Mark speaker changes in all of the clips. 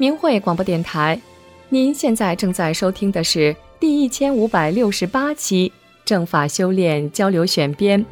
Speaker 1: 明慧广播电台，您现在正在收听的是第1568期正法修炼交流选编，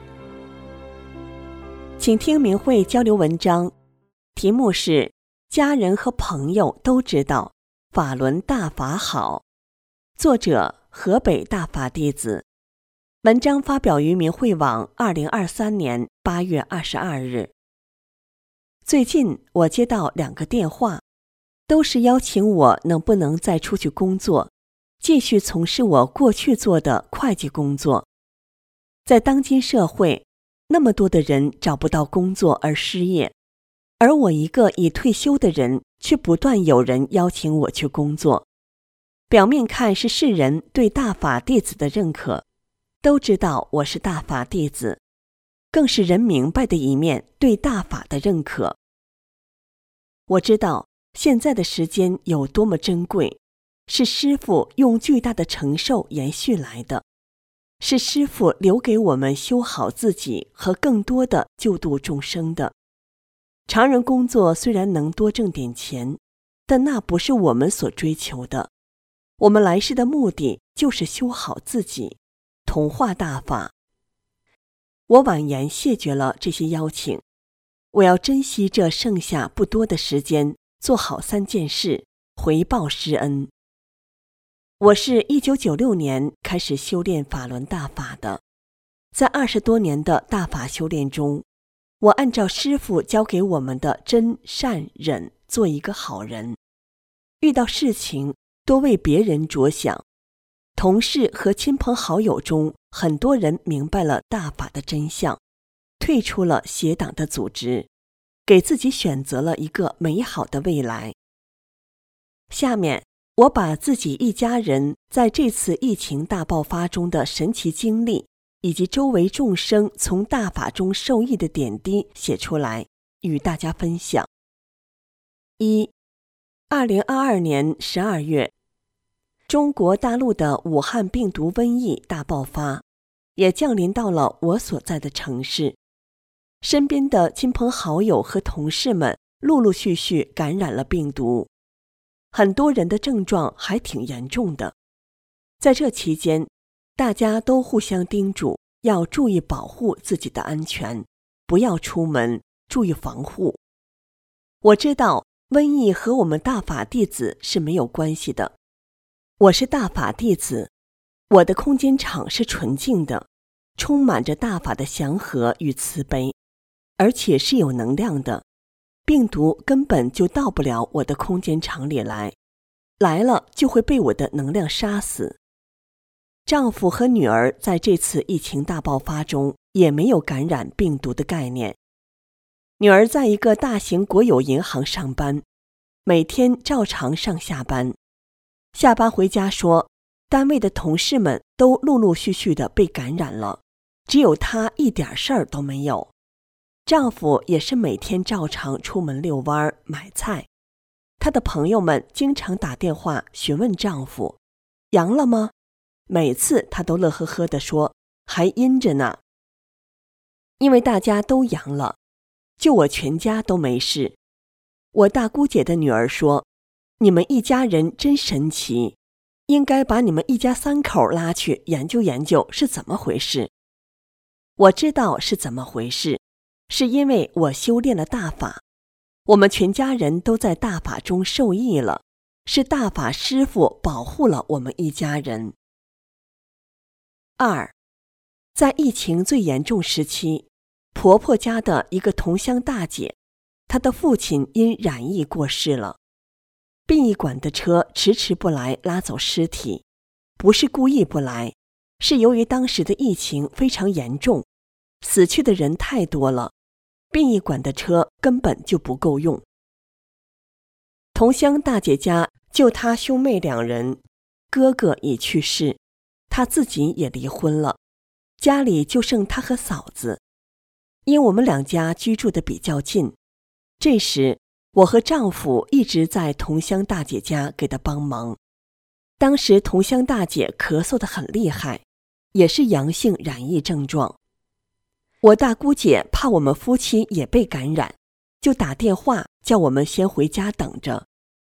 Speaker 2: 请听明慧交流文章，题目是家人和朋友都知道法轮大法好，作者河北大法弟子。文章发表于明慧网2023年8月22日。最近我接到2个电话，都是邀请我能不能再出去工作，继续从事我过去做的会计工作。在当今社会，那么多的人找不到工作而失业，而我一个已退休的人，却不断有人邀请我去工作。表面看是世人对大法弟子的认可，都知道我是大法弟子，更是人明白的一面对大法的认可。我知道现在的时间有多么珍贵，是师父用巨大的承受延续来的，是师父留给我们修好自己和更多的救度众生的。常人工作虽然能多挣点钱，但那不是我们所追求的。我们来世的目的就是修好自己，同化大法。我婉言谢绝了这些邀请，我要珍惜这剩下不多的时间，做好3件事，回报师恩。我是1996年开始修炼法轮大法的，在20多年的大法修炼中，我按照师父教给我们的真善忍做一个好人，遇到事情多为别人着想。同事和亲朋好友中，很多人明白了大法的真相，退出了邪党的组织，给自己选择了一个美好的未来。下面我把自己一家人在这次疫情大爆发中的神奇经历，以及周围众生从大法中受益的点滴写出来，与大家分享。2022年12月，中国大陆的武汉病毒瘟疫大爆发，也降临到了我所在的城市。身边的亲朋好友和同事们陆陆续续感染了病毒，很多人的症状还挺严重的。在这期间，大家都互相叮嘱要注意保护自己的安全，不要出门，注意防护。我知道瘟疫和我们大法弟子是没有关系的。我是大法弟子，我的空间场是纯净的，充满着大法的祥和与慈悲，而且是有能量的。病毒根本就到不了我的空间场里来，来了就会被我的能量杀死。丈夫和女儿在这次疫情大爆发中也没有感染病毒的概念。女儿在一个大型国有银行上班，每天照常上下班。下班回家说，单位的同事们都陆陆续续的被感染了，只有她一点事儿都没有。丈夫也是每天照常出门遛弯买菜，她的朋友们经常打电话询问丈夫阳了吗？每次她都乐呵呵地说还阴着呢。因为大家都阳了，就我全家都没事。我大姑姐的女儿说，你们一家人真神奇，应该把你们一家3口拉去研究研究是怎么回事。我知道是怎么回事，是因为我修炼了大法，我们全家人都在大法中受益了，是大法师父保护了我们一家人。2，在疫情最严重时期，婆婆家的一个同乡大姐，她的父亲因染疫过世了。殡仪馆的车迟迟不来拉走尸体，不是故意不来，是由于当时的疫情非常严重，死去的人太多了，殡仪馆的车根本就不够用。同乡大姐家就她兄妹2人，哥哥已去世，她自己也离婚了，家里就剩她和嫂子。因我们2家居住的比较近，这时我和丈夫一直在同乡大姐家给她帮忙。当时同乡大姐咳嗽得很厉害，也是阳性染疫症状。我大姑姐怕我们夫妻也被感染，就打电话叫我们先回家等着，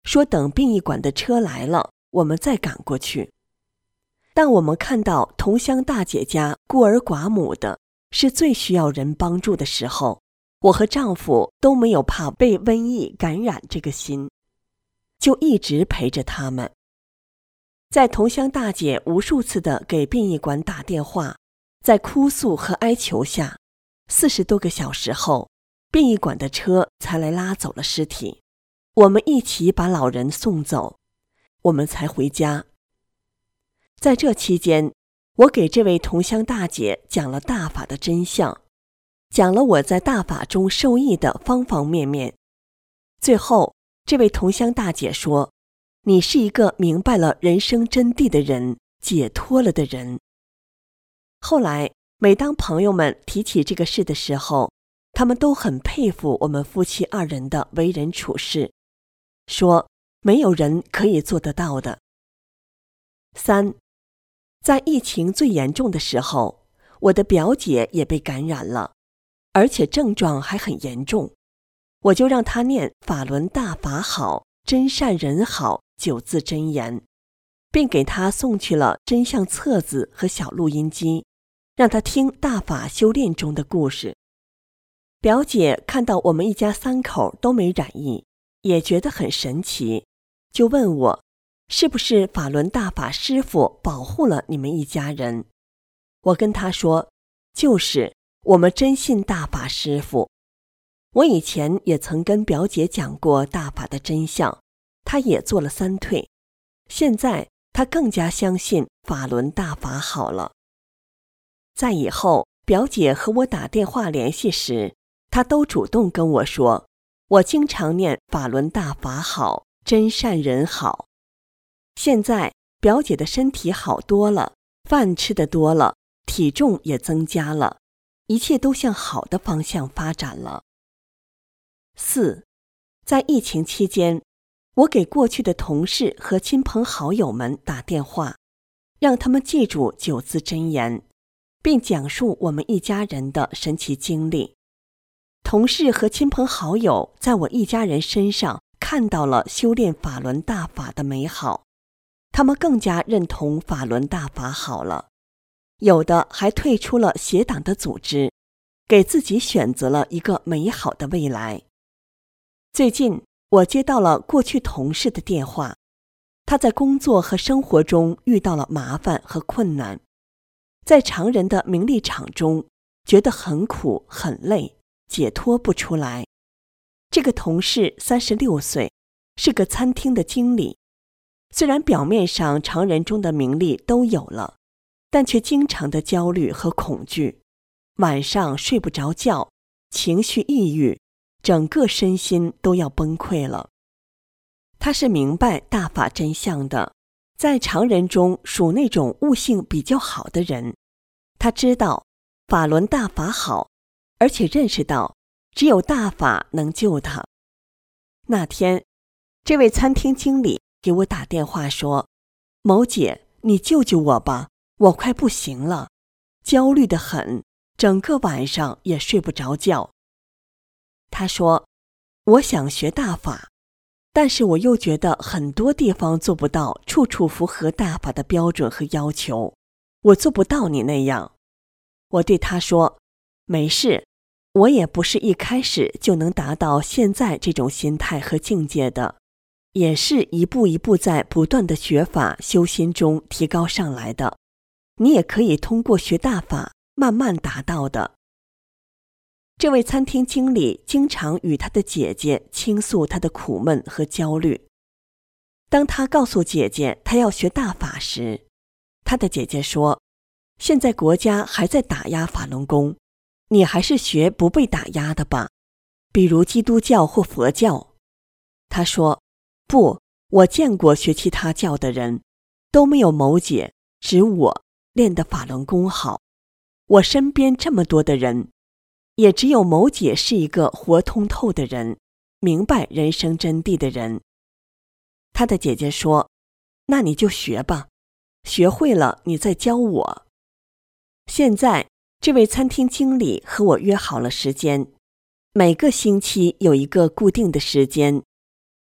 Speaker 2: 说等殡仪馆的车来了，我们再赶过去。当我们看到同乡大姐家孤儿寡母的，是最需要人帮助的时候，我和丈夫都没有怕被瘟疫感染这个心，就一直陪着他们。在同乡大姐无数次的给殡仪馆打电话，在哭诉和哀求下，40多个小时后，殡仪馆的车才来拉走了尸体。我们一起把老人送走，我们才回家。在这期间，我给这位同乡大姐讲了大法的真相，讲了我在大法中受益的方方面面。最后，这位同乡大姐说，你是一个明白了人生真谛的人，解脱了的人。后来，每当朋友们提起这个事的时候，他们都很佩服我们夫妻2人的为人处事，说没有人可以做得到的。3，在疫情最严重的时候，我的表姐也被感染了，而且症状还很严重，我就让她念法轮大法好，真善人好9字真言，并给她送去了真相册子和小录音机，让她听大法修炼中的故事。表姐看到我们一家3口都没染疫，也觉得很神奇，就问我，是不是法轮大法师父保护了你们一家人？我跟她说，就是我们真信大法师父。我以前也曾跟表姐讲过大法的真相，她也做了3退，现在她更加相信法轮大法好了。在以后表姐和我打电话联系时，她都主动跟我说，我经常念法轮大法好，真善人好。现在表姐的身体好多了，饭吃得多了，体重也增加了，一切都向好的方向发展了。4，在疫情期间，我给过去的同事和亲朋好友们打电话，让他们记住9字真言，并讲述我们一家人的神奇经历。同事和亲朋好友在我一家人身上看到了修炼法轮大法的美好，他们更加认同法轮大法好了，有的还退出了邪党的组织，给自己选择了一个美好的未来。最近，我接到了过去同事的电话，他在工作和生活中遇到了麻烦和困难，在常人的名利场中觉得很苦很累，解脱不出来。这个同事36岁，是个餐厅的经理，虽然表面上常人中的名利都有了，但却经常的焦虑和恐惧，晚上睡不着觉，情绪抑郁，整个身心都要崩溃了。他是明白大法真相的，在常人中属那种悟性比较好的人。他知道法轮大法好，而且认识到只有大法能救他。那天，这位餐厅经理给我打电话说，某姐，你救救我吧，我快不行了，焦虑得很，整个晚上也睡不着觉。他说，我想学大法，但是我又觉得很多地方做不到处处符合大法的标准和要求，我做不到你那样。我对他说，没事，我也不是一开始就能达到现在这种心态和境界的，也是一步一步在不断的学法修心中提高上来的，你也可以通过学大法慢慢达到的。这位餐厅经理经常与他的姐姐倾诉他的苦闷和焦虑。当他告诉姐姐他要学大法时，他的姐姐说，现在国家还在打压法轮功，你还是学不被打压的吧，比如基督教或佛教。他说，不，我见过学其他教的人，都没有某姐指我练的法轮功好，我身边这么多的人，也只有某姐是一个活通透的人，明白人生真谛的人。他的姐姐说，那你就学吧，学会了你再教我。现在这位餐厅经理和我约好了时间，每个星期有一个固定的时间，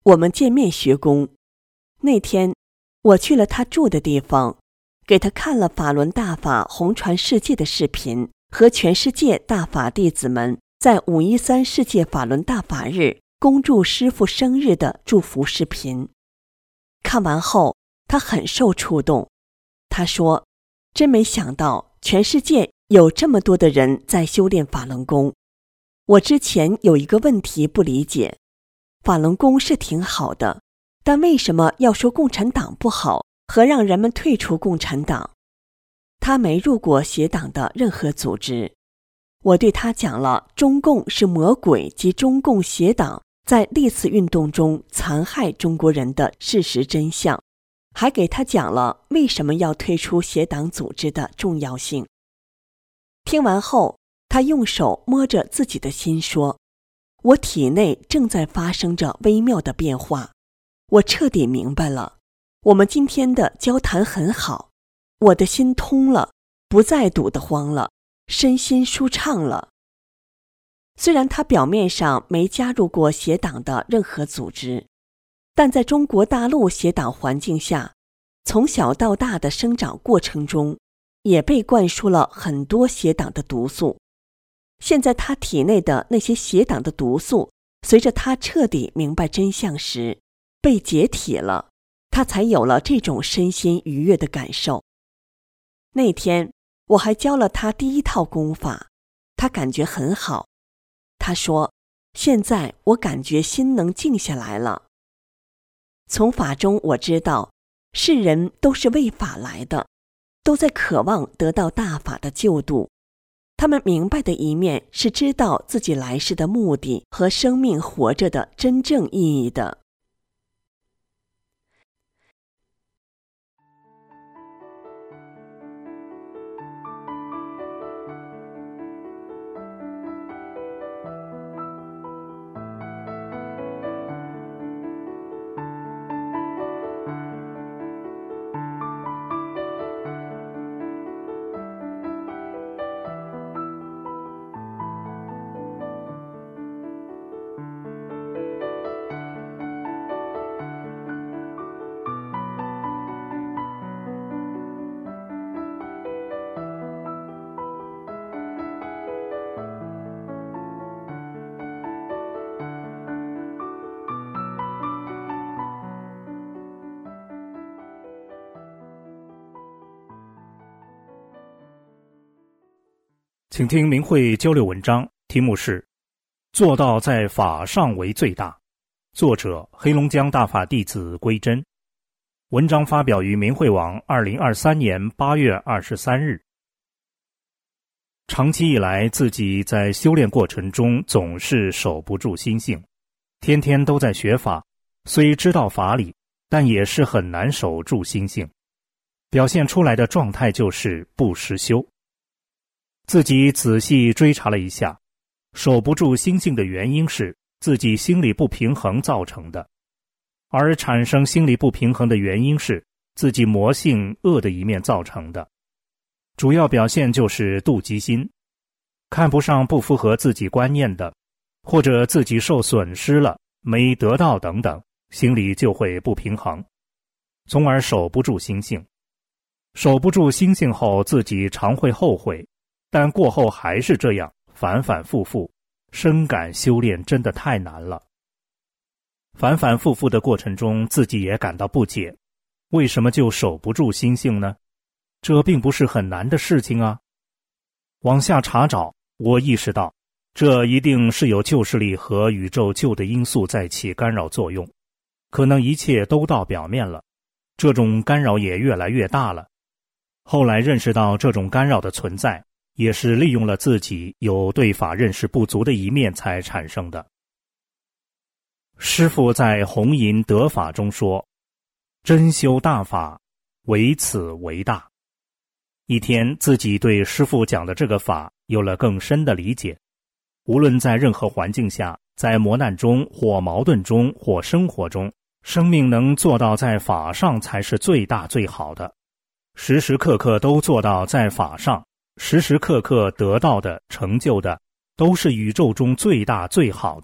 Speaker 2: 我们见面学功。那天我去了他住的地方，给他看了法轮大法红传世界的视频和全世界大法弟子们在513世界法轮大法日恭祝师父生日的祝福视频。看完后，他很受触动。他说，真没想到全世界有这么多的人在修炼法轮功。我之前有一个问题不理解，法轮功是挺好的，但为什么要说共产党不好和让人们退出共产党？他没入过邪党的任何组织。我对他讲了中共是魔鬼及中共邪党在历次运动中残害中国人的事实真相，还给他讲了为什么要退出邪党组织的重要性。听完后，他用手摸着自己的心说，我体内正在发生着微妙的变化，我彻底明白了。我们今天的交谈很好，我的心通了，不再堵得慌了，身心舒畅了。虽然他表面上没加入过邪党的任何组织，但在中国大陆邪党环境下，从小到大的生长过程中，也被灌输了很多邪党的毒素。现在他体内的那些邪党的毒素，随着他彻底明白真相时，被解体了，他才有了这种身心愉悦的感受。那天我还教了他第一套功法，他感觉很好。他说，现在我感觉心能静下来了。从法中我知道，世人都是为法来的，都在渴望得到大法的救度。他们明白的一面是知道自己来世的目的和生命活着的真正意义的。
Speaker 3: 请听明慧交流文章，题目是做到在法上为最大，作者黑龙江大法弟子归真。文章发表于明慧网2023年8月23日。长期以来，自己在修炼过程中总是守不住心性，天天都在学法，虽知道法理，但也是很难守住心性，表现出来的状态就是不实修。自己仔细追查了一下，守不住心性的原因是自己心理不平衡造成的，而产生心理不平衡的原因是自己魔性恶的一面造成的。主要表现就是妒忌心，看不上不符合自己观念的，或者自己受损失了没得到等等，心里就会不平衡，从而守不住心性。守不住心性后，自己常会后悔，但过后还是这样反反复复，深感修炼真的太难了。反反复复的过程中，自己也感到不解，为什么就守不住心性呢？这并不是很难的事情啊。往下查找，我意识到，这一定是有旧势力和宇宙旧的因素在起干扰作用，可能一切都到表面了，这种干扰也越来越大了。后来认识到这种干扰的存在，也是利用了自己有对法认识不足的一面才产生的。师父在弘淫得法中说，真修大法，唯此为大。一天自己对师父讲的这个法有了更深的理解，无论在任何环境下，在磨难中或矛盾中或生活中，生命能做到在法上才是最大最好的，时时刻刻都做到在法上，时时刻刻得到的成就的都是宇宙中最大最好的，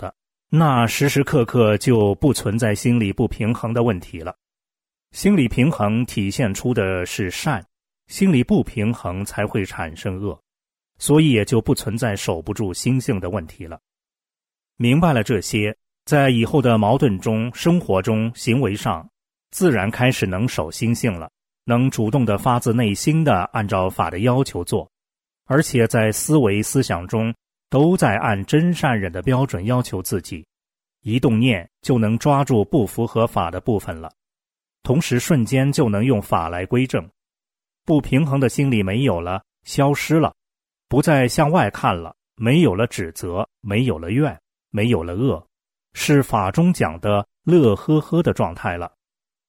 Speaker 3: 那时时刻刻就不存在心理不平衡的问题了。心理平衡体现出的是善，心理不平衡才会产生恶，所以也就不存在守不住心性的问题了。明白了这些，在以后的矛盾中、生活中、行为上，自然开始能守心性了，能主动的发自内心的按照法的要求做，而且在思维思想中都在按真善忍的标准要求自己，一动念就能抓住不符合法的部分了，同时瞬间就能用法来归正。不平衡的心理没有了，消失了，不再向外看了，没有了指责，没有了怨，没有了恶，是法中讲的乐呵呵的状态了。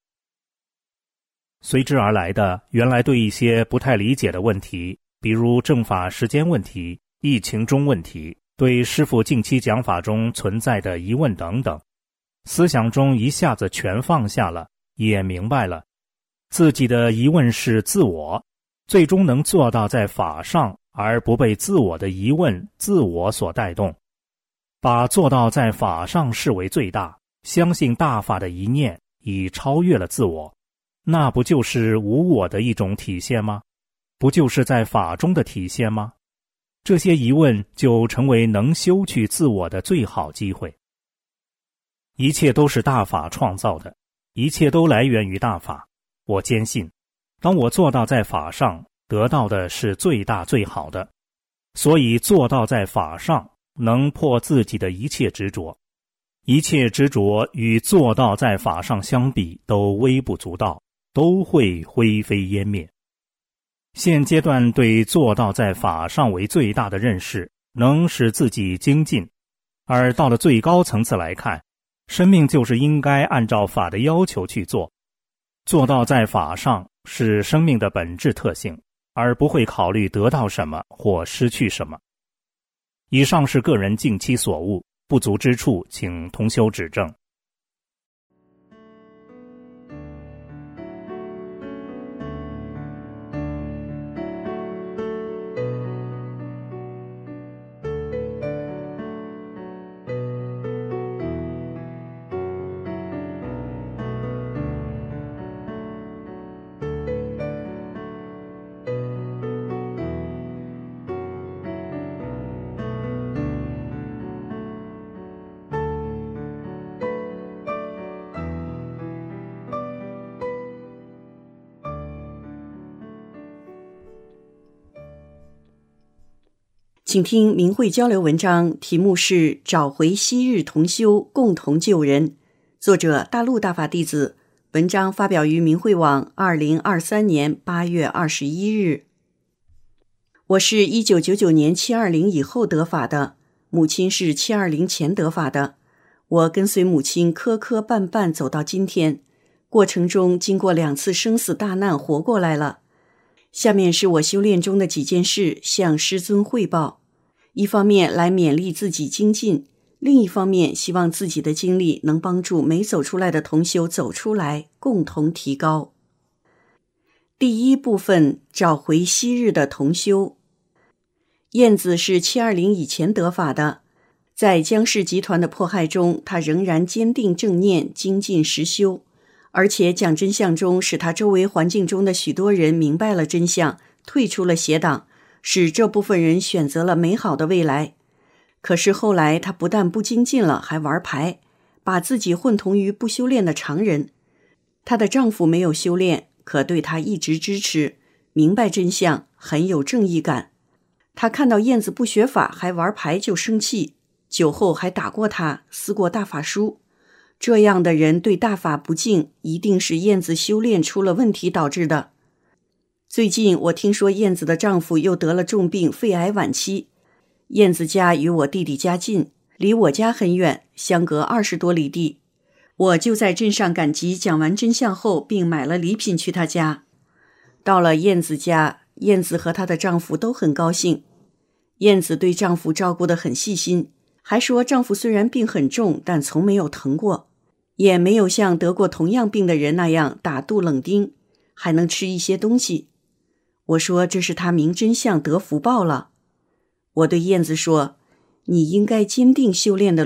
Speaker 3: 随之而来的，原来对一些不太理解的问题，比如正法时间问题、疫情中问题，对师父近期讲法中存在的疑问等等，思想中一下子全放下了，也明白了自己的疑问是自我，最终能做到在法上而不被自我的疑问自我所带动，把做到在法上视为最大，相信大法的一念已超越了自我，那不就是无我的一种体现吗？不就是在法中的体现吗？这些疑问就成为能修去自我的最好机会。一切都是大法创造的，一切都来源于大法。我坚信，当我做到在法上，得到的是最大最好的。所以做到在法上，能破自己的一切执着。一切执着与做到在法上相比，都微不足道，都会灰飞烟灭。现阶段对做到在法上为最大的认识，能使自己精进，而到了最高层次来看，生命就是应该按照法的要求去做。做到在法上是生命的本质特性，而不会考虑得到什么或失去什么。以上是个人近期所悟，不足之处请同修指正。
Speaker 2: 请听明慧交流文章，题目是找回昔日同修，共同救人。作者大陆大法弟子，文章发表于明慧网2023年8月21日。我是1999年720以后得法的，母亲是720前得法的。我跟随母亲磕磕绊绊走到今天，过程中经过2次生死大难活过来了。下面是我修炼中的几件事向师尊汇报，一方面来勉励自己精进，另一方面希望自己的经历能帮助没走出来的同修走出来，共同提高。第一部分，找回昔日的同修。燕子是720以前得法的，在江氏集团的迫害中，他仍然坚定正念，精进实修，而且讲真相中使他周围环境中的许多人明白了真相，退出了邪党，使这部分人选择了美好的未来。可是后来他不但不精进了，还玩牌，把自己混同于不修炼的常人。她的丈夫没有修炼，可对她一直支持，明白真相，很有正义感。他看到燕子不学法还玩牌就生气，酒后还打过她，撕过大法书。这样的人对大法不敬，一定是燕子修炼出了问题导致的。最近我听说燕子的丈夫又得了重病，肺癌晚期。燕子家与我弟弟家近，离我家很远，相隔20多里地。我就在镇上赶集讲完真相后，并买了礼品去他家。到了燕子家，燕子和她的丈夫都很高兴。燕子对丈夫照顾得很细心，还说丈夫虽然病很重，但从没有疼过，也没有像得过同样病的人那样打肚冷丁，还能吃一些东西。我说这是他明真相得福报了。我对燕子说，你应该坚定修炼的路，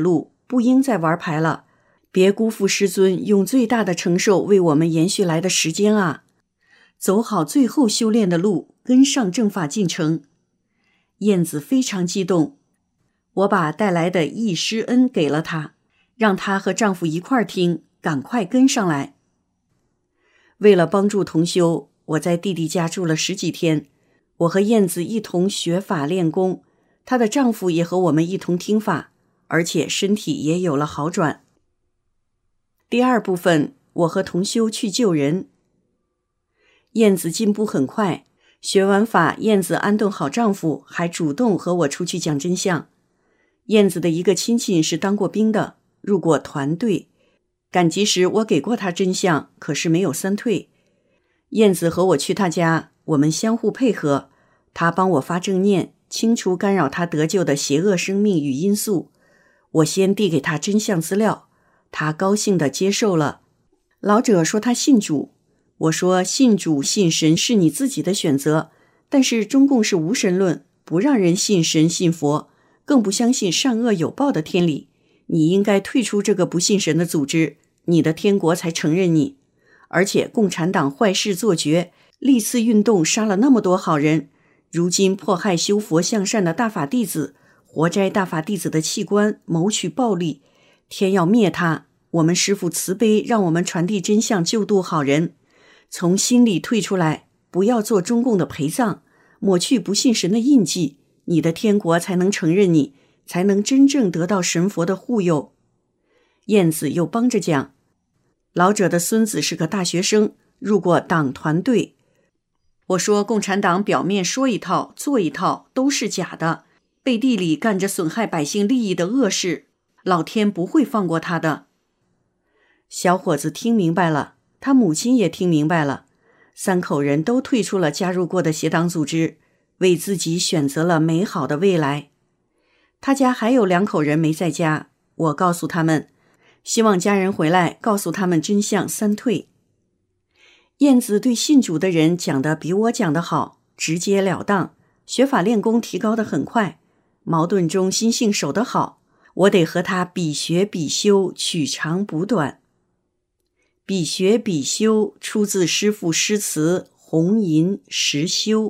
Speaker 4: 不应再玩牌了，别辜负师尊用最大的承受为我们延续来的时间啊！走好最后修炼的路，跟上正法进程。燕子非常激动，我把带来的忆师恩给了她，让她和丈夫一块儿听，赶快跟上来。为了帮助同修，我在弟弟家住了10几天，我和燕子一同学法练功，她的丈夫也和我们一同听法，而且身体也有了好转。第2部分，我和同修去救人。燕子进步很快，学完法，燕子安顿好丈夫，还主动和我出去讲真相。燕子的一个亲戚是当过兵的，入过团队，赶集时我给过他真相，可是没有3退。燕子和我去他家，我们相互配合，他帮我发正念，清除干扰他得救的邪恶生命与因素。我先递给他真相资料，他高兴地接受了。老者说他信主，我说信主信神是你自己的选择，但是中共是无神论，不让人信神信佛，更不相信善恶有报的天理。你应该退出这个不信神的组织，你的天国才承认你。而且共产党坏事做绝，历次运动杀了那么多好人，如今迫害修佛向善的大法弟子，活摘大法弟子的器官，谋取暴利，天要灭他。我们师父慈悲，让我们传递真相，救度好人。从心里退出来，不要做中共的陪葬，抹去不信神的印记，你的天国才能承认你，才能真正得到神佛的护佑。燕子又帮着讲，老者的孙子是个大学生，入过党团队。我说共产党表面说一套做一套都是假的，背地里干着损害百姓利益的恶事，老天不会放过他的。小伙子听明白了，他母亲也听明白了，3口人都退出了加入过的邪党组织，为自己选择了美好的未来。他家还有2口人没在家，我告诉他们，希望家人回来告诉他们真相3退。燕子对信主的人讲得比我讲得好，直截了当，学法练功提高得很快，矛盾中心性守得好，我得和他比学比修，取长补短。比学比修出自师父诗词《红银实修》。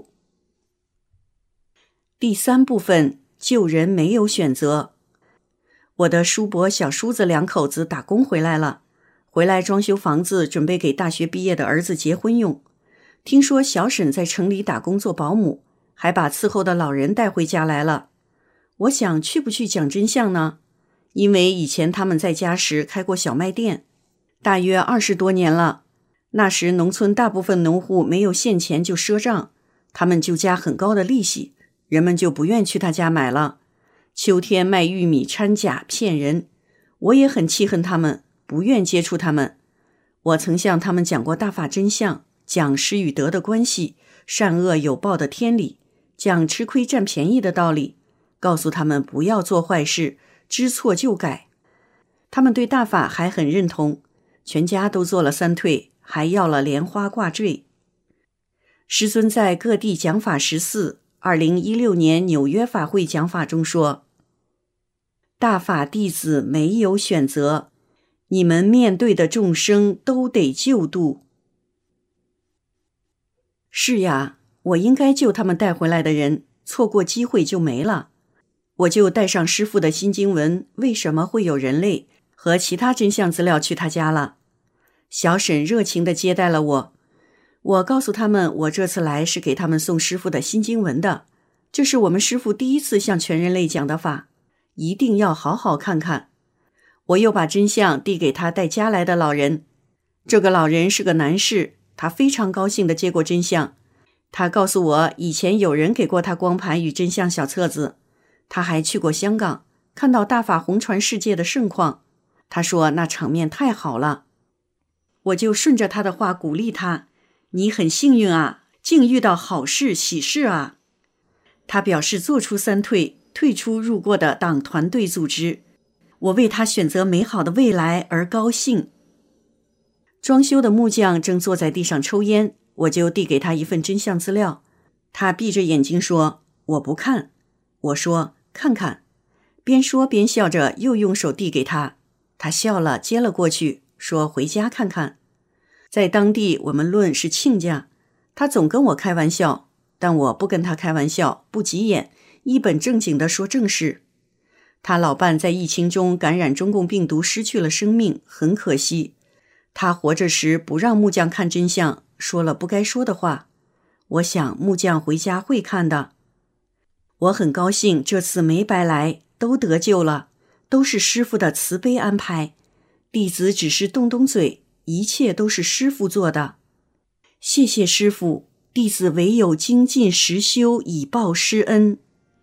Speaker 4: 第3部分，救人没有选择。我的叔伯小叔子2口子打工回来了，回来装修房子，准备给大学毕业的儿子结婚用。听说小婶在城里打工做保姆，还把伺候的老人带回家来了。我想去不去讲真相呢？因为以前他们在家时开过小卖店，大约20多年了。那时农村大部分农户没有现钱就赊账，他们就加很高的利息，人们就不愿去他家买了。秋天卖玉米掺假骗人，我也很气恨他们，不愿接触他们。我曾向他们讲过大法真相，讲失与得的关系，善恶有报的天理，讲吃亏占便宜的道理，告诉他们不要做坏事，知错就改。他们对大法还很认同，全家都做了3退，还要了莲花挂坠。师尊在各地讲法14 2016年纽约法会讲法中说，大法弟子没有选择，你们面对的众生都得救度。是呀，我应该救他们带回来的人，错过机会就没了。我就带上师父的新经文为什么会有人类和其他真相资料去他家了。小沈热情地接待了我，我告诉他们，我这次来是给他们送师父的新经文的，这是我们师父第一次向全人类讲的法，一定要好好看看。我又把真相递给他带家来的老人，这个老人是个男士，他非常高兴地接过真相。他告诉我，以前有人给过他光盘与真相小册子，他还去过香港，看到大法红传世界的盛况，他说那场面太好了。我就顺着他的话鼓励他，你很幸运啊，竟遇到好事喜事啊。他表示做出3退，退出入过的党团队组织，我为他选择美好的未来而高兴。装修的木匠正坐在地上抽烟，我就递给他一份真相资料，他闭着眼睛说，我不看。我说，看看。 边说边笑着又用手递给他，他笑了接了过去，说回家看看。在当地我们论是亲家，他总跟我开玩笑，但我不跟他开玩笑，不急眼，一本正经地说正事。他老伴在疫情中感染中共病毒失去了生命，很可惜。他活着时不让木匠看真相，说了不该说的话。我想木匠回家会看的。我很高兴这次没白来，都得救了，都是师父的慈悲安排。弟子只是动动嘴，一切都是师父做的。谢谢师父，弟子唯有精进实修，以报师恩。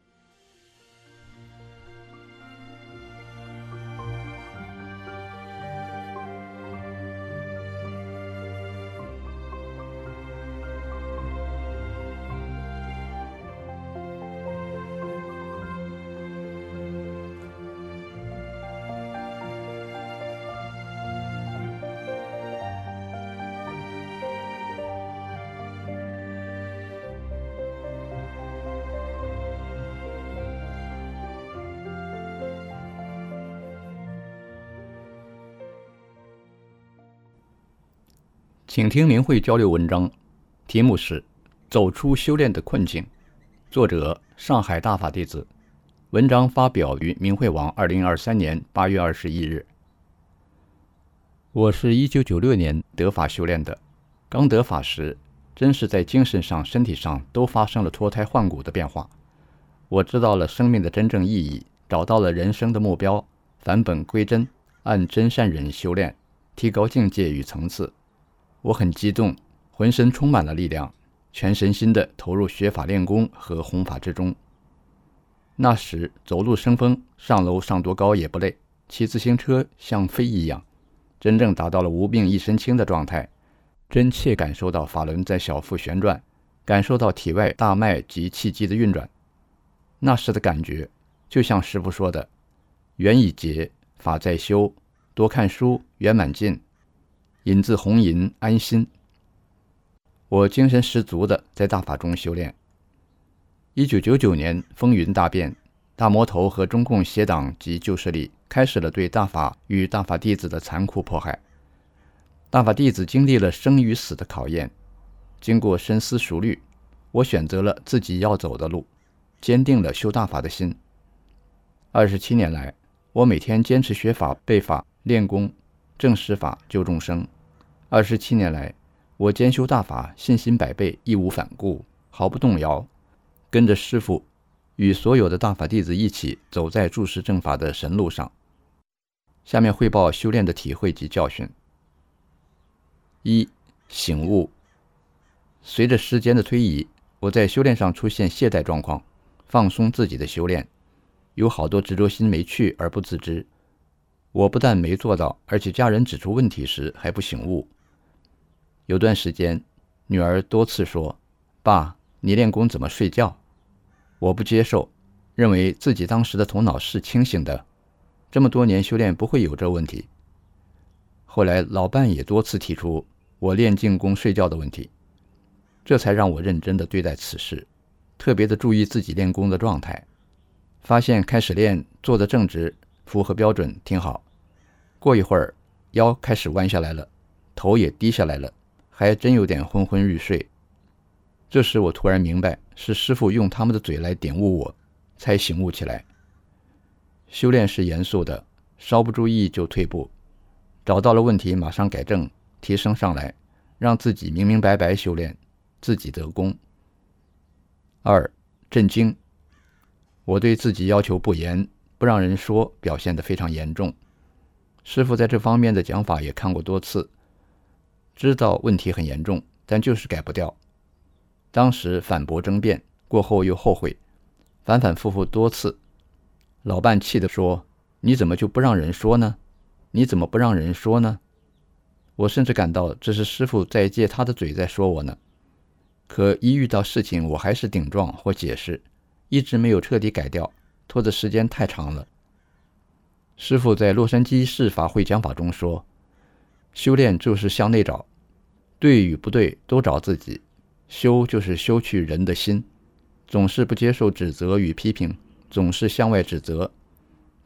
Speaker 5: 请听明慧交流文章，题目是《走出修炼的困境》，作者上海大法弟子，文章发表于明慧网2023年8月21日。我是1996年得法修炼的，刚得法时，真是在精神上、身体上都发生了脱胎换骨的变化。我知道了生命的真正意义，找到了人生的目标，返本归真，按真善忍修炼，提高境界与层次。我很激动，浑身充满了力量，全身心地投入学法练功和弘法之中。那时走路生风，上楼上多高也不累，骑自行车像飞一样，真正达到了无病一身轻的状态，真切感受到法轮在小腹旋转，感受到体外大脉及气机的运转。那时的感觉就像师父说的，缘已结，法在修，多看书，圆满尽，引自红银安心。我精神十足地在大法中修炼。1999年风云大变，大魔头和中共邪党及旧势力开始了对大法与大法弟子的残酷迫害。大法弟子经历了生与死的考验，经过深思熟虑，我选择了自己要走的路，坚定了修大法的心。27年来，我每天坚持学法、背法、练功，正实法救众生。27年来，我兼修大法，信心百倍，义无反顾，毫不动摇，跟着师父与所有的大法弟子一起走在注释正法的神路上。下面汇报修炼的体会及教训。1. 醒悟。随着时间的推移，我在修炼上出现懈怠状况，放松自己的修炼，有好多执着心没去而不自知。我不但没做到，而且家人指出问题时还不醒悟。有段时间，女儿多次说：“爸，你练功怎么睡觉？”我不接受，认为自己当时的头脑是清醒的，这么多年修炼不会有这问题。后来老伴也多次提出我练静功睡觉的问题，这才让我认真地对待此事，特别的注意自己练功的状态。发现开始练坐得正直，符合标准，挺好。过一会儿，腰开始弯下来了，头也低下来了，还真有点昏昏欲睡。这时我突然明白，是师父用他们的嘴来点悟我，才醒悟起来。修炼是严肃的，稍不注意就退步，找到了问题马上改正，提升上来，让自己明明白白修炼，自己得功。2. 震惊。我对自己要求不严，不让人说，表现得非常严重。师父在这方面的讲法也看过多次，知道问题很严重，但就是改不掉。当时反驳争辩，过后又后悔，反反复复多次。老伴气地说：“你怎么就不让人说呢？你怎么不让人说呢？”我甚至感到这是师父在借他的嘴在说我呢。可一遇到事情，我还是顶撞或解释，一直没有彻底改掉，拖的时间太长了。师父在洛杉矶市法会讲法中说，修炼就是向内找，对与不对都找自己，修就是修去人的心，总是不接受指责与批评，总是向外指责，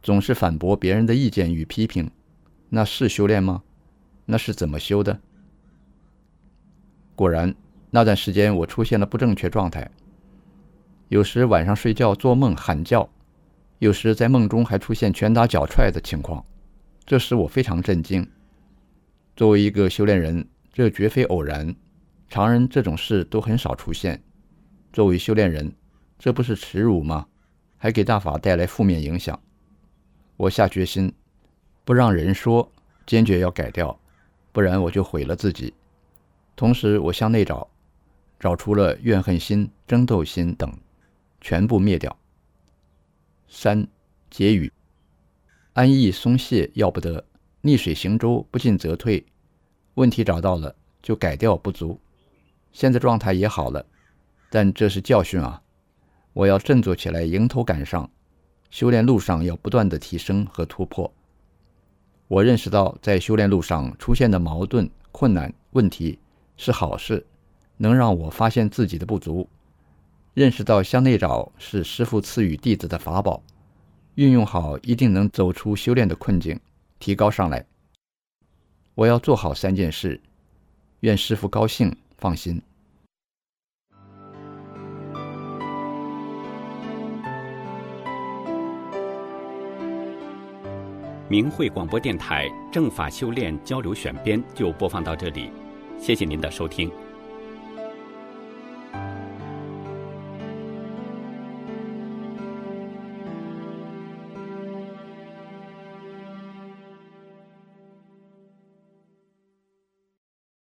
Speaker 5: 总是反驳别人的意见与批评，那是修炼吗？那是怎么修的？果然，那段时间我出现了不正确状态，有时晚上睡觉做梦喊叫，有时在梦中还出现拳打脚踹的情况，这使我非常震惊。作为一个修炼人，这绝非偶然，常人这种事都很少出现。作为修炼人，这不是耻辱吗？还给大法带来负面影响。我下决心，不让人说，坚决要改掉，不然我就毁了自己。同时我向内找，找出了怨恨心、争斗心等，全部灭掉。3. 结语：安逸松懈要不得，逆水行舟不进则退。问题找到了，就改掉不足。现在状态也好了，但这是教训啊！我要振作起来，迎头赶上。修炼路上要不断的提升和突破。我认识到，在修炼路上出现的矛盾、困难、问题是好事，能让我发现自己的不足。认识到向内找是师父赐予弟子的法宝，运用好一定能走出修炼的困境，提高上来。我要做好3件事，愿师父高兴放心。
Speaker 6: 明慧广播电台正法修炼交流选编就播放到这里，谢谢您的收听。